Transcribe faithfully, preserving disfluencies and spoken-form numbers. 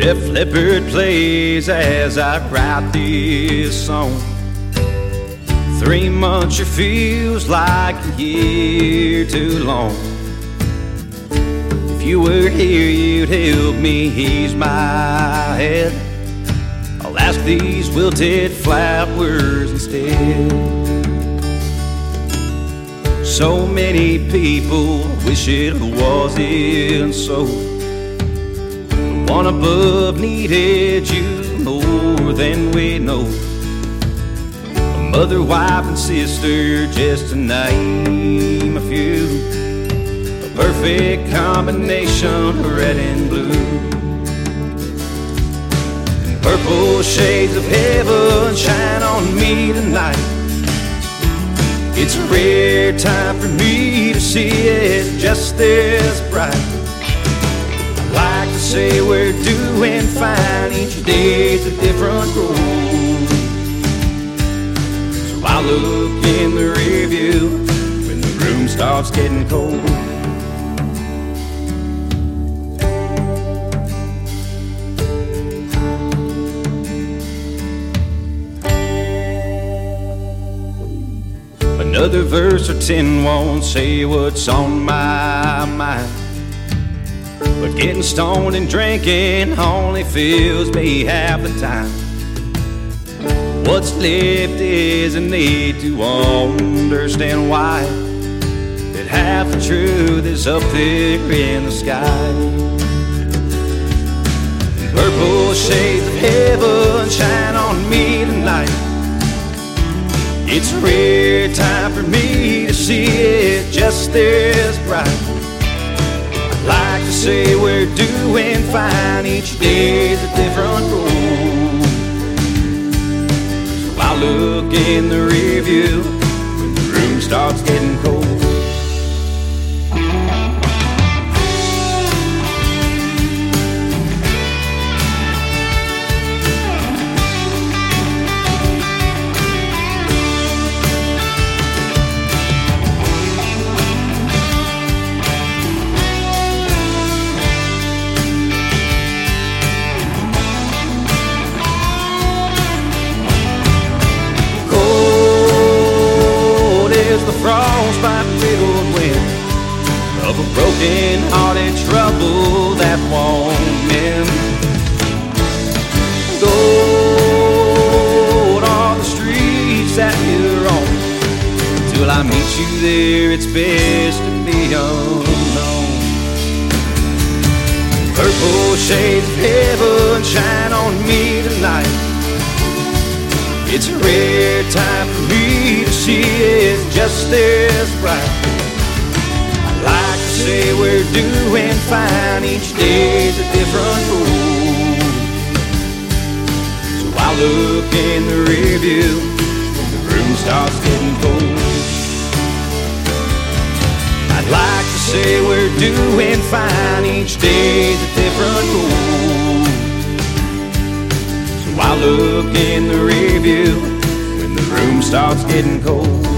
Def Leppard plays as I write this song. Three months sure feels like a year too long. If you were here, you'd help me ease my head. I'll ask these wilted flowers instead. So many people wish it wasn't so. The one above needed you more than we know. A mother, wife, and sister, just to name a few. A perfect combination of red and blue. And purple shades of heaven shine on me tonight. It's a rare time for me to see it just this bright. I like to say we're doing fine, each day's a different road. So I look in the rear view when the room starts getting cold. Another verse or ten won't say what's on my mind, but getting stoned and drinking only fills me half the time. What's left is a need to understand why, that half the truth is up there in the sky. Purple shades of heaven shine on me tonight. It's a rare time for me to see it just this bright. I'd like to say we're doing fine, each day's a different road. So I look in the rear view when the room starts getting cold. The frostbite filled wind of a broken-hearted trouble that won't mend. Gold are the streets that you're on. Till I meet you there, it's best to be unknown. Purple shades of heaven shine on me tonight. It's a rare time for me to see it just this bright. I like to say we're doing fine, each day's a different road. So I look in the rear view when the room starts getting cold. I'd like to say we're doing fine, each day's a different road. I look in the rear view when the room starts getting cold.